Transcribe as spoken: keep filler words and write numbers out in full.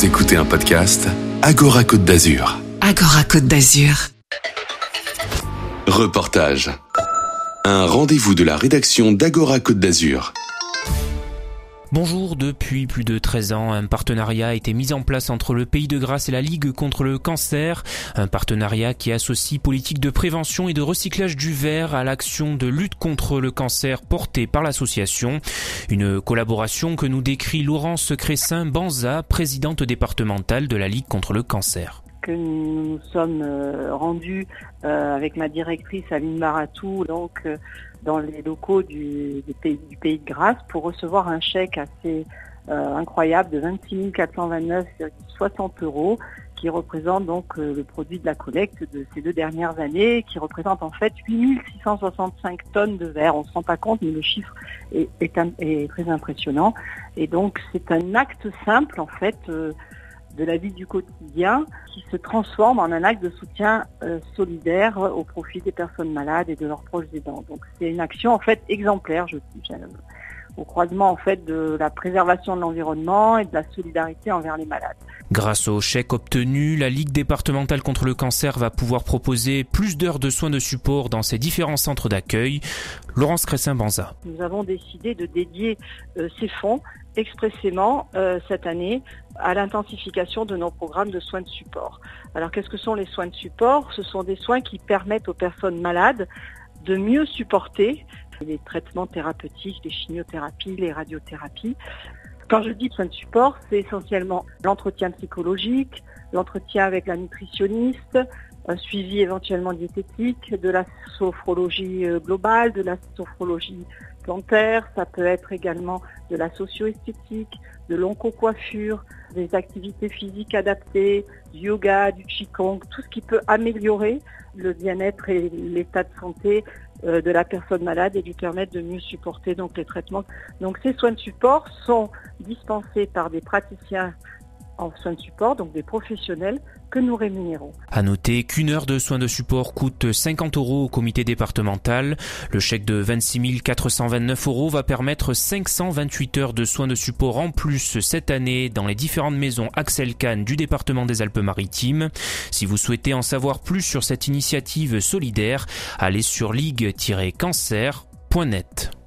Vous écoutez un podcast Agora Côte d'Azur. Agora Côte d'Azur. Reportage. Un rendez-vous de la rédaction d'Agora Côte d'Azur. Bonjour, depuis plus de treize ans, un partenariat a été mis en place entre le Pays de Grasse et la Ligue contre le cancer. Un partenariat qui associe politique de prévention et de recyclage du verre à l'action de lutte contre le cancer portée par l'association. Une collaboration que nous décrit Laurence Cressin-Banza, présidente départementale de la Ligue contre le cancer. Que nous nous sommes euh, rendus euh, avec ma directrice Aline Maratou, donc euh, dans les locaux du, du, pays, du Pays de Grasse pour recevoir un chèque assez euh, incroyable de vingt-six mille quatre cent vingt-neuf virgule soixante euros qui représente donc euh, le produit de la collecte de ces deux dernières années, qui représente en fait huit mille six cent soixante-cinq tonnes de verre. On ne se rend pas compte, mais le chiffre est, est, est très impressionnant. Et donc c'est un acte simple en fait euh, de la vie du quotidien qui se transforme en un acte de soutien euh, solidaire au profit des personnes malades et de leurs proches aidants. Donc c'est une action en fait exemplaire, je dis, au croisement en fait de la préservation de l'environnement et de la solidarité envers les malades. Grâce au chèque obtenu, la Ligue départementale contre le cancer va pouvoir proposer plus d'heures de soins de support dans ses différents centres d'accueil. Laurence Cressin-Banza. Nous avons décidé de dédier euh, ces fonds expressément euh, cette année à l'intensification de nos programmes de soins de support. Alors qu'est-ce que sont les soins de support ? Ce sont des soins qui permettent aux personnes malades de mieux supporter les traitements thérapeutiques, les chimiothérapies, les radiothérapies. Quand je dis soins de support, c'est essentiellement l'entretien psychologique, l'entretien avec la nutritionniste, un suivi éventuellement diététique, de la sophrologie globale, de la sophrologie plantaire, ça peut être également de la socio-esthétique, de l'oncocoiffure, des activités physiques adaptées, du yoga, du qigong, tout ce qui peut améliorer le bien-être et l'état de santé euh, de la personne malade et lui permettre de mieux supporter donc les traitements. Donc ces soins de support sont dispensés par des praticiens en soins de support, donc des professionnels que nous rémunérons. À noter qu'une heure de soins de support coûte cinquante euros au comité départemental. Le chèque de vingt-six mille quatre cent vingt-neuf euros va permettre cinq cent vingt-huit heures de soins de support en plus cette année dans les différentes maisons Axel Kahn du département des Alpes-Maritimes. Si vous souhaitez en savoir plus sur cette initiative solidaire, allez sur ligue tiret cancer point net.